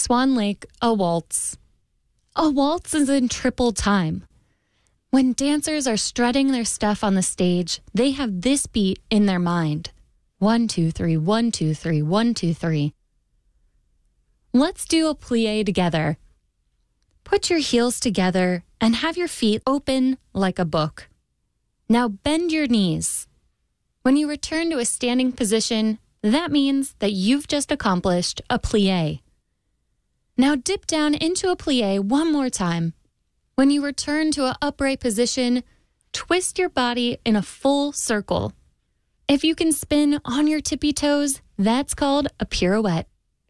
Swan Lake, a waltz. A waltz is in triple time. When dancers are strutting their stuff on the stage, they have this beat in their mind. 1, 2, 3, 1, 2, 3, 1, 2, 3. Let's do a plie together. Put your heels together and have your feet open like a book. Now bend your knees. When you return to a standing position, that means that you've just accomplished a plie. Now dip down into a plie one more time. When you return to an upright position, twist your body in a full circle. If you can spin on your tippy toes, that's called a pirouette.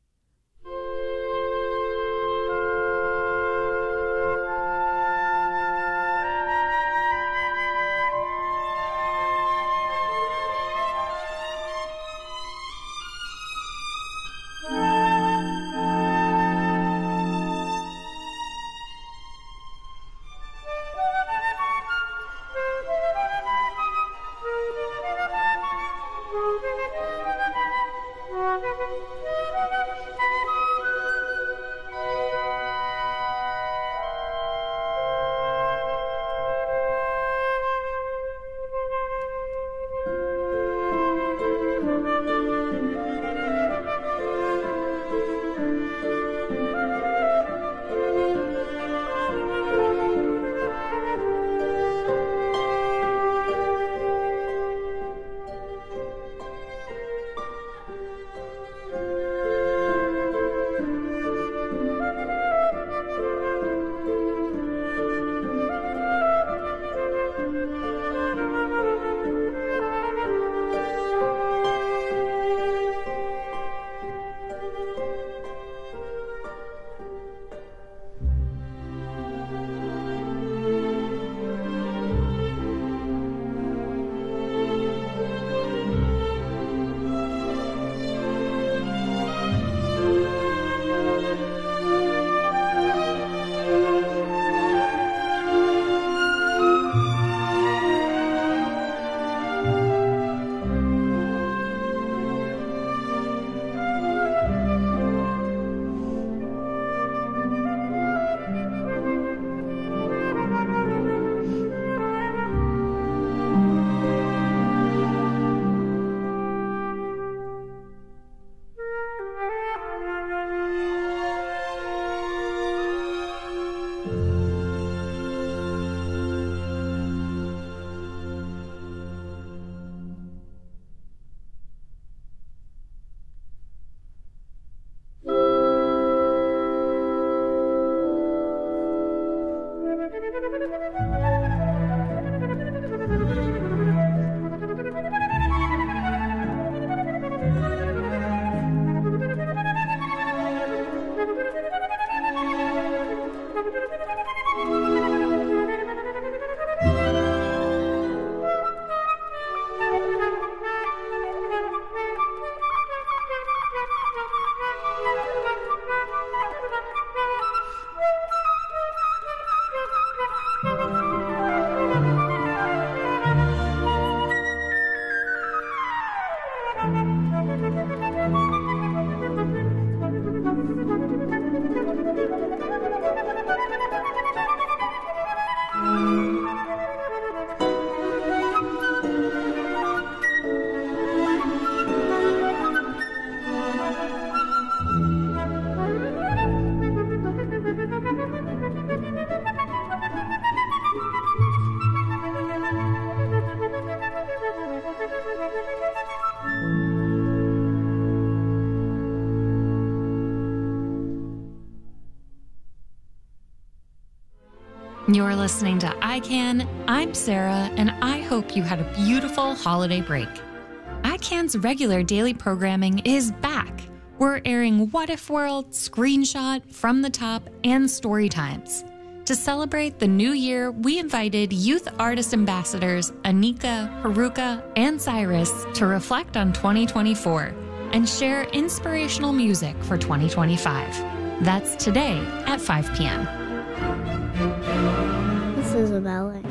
You're listening to I Can. I'm Sarah, and I hope you had a beautiful holiday break. ICANN's regular daily programming is back. We're airing What If World, Screenshot, From the Top, and Story Times. To celebrate the new year, we invited youth artist ambassadors Anika, Haruka, and Cyrus to reflect on 2024 and share inspirational music for 2025. That's today at 5 p.m. This is a ballet.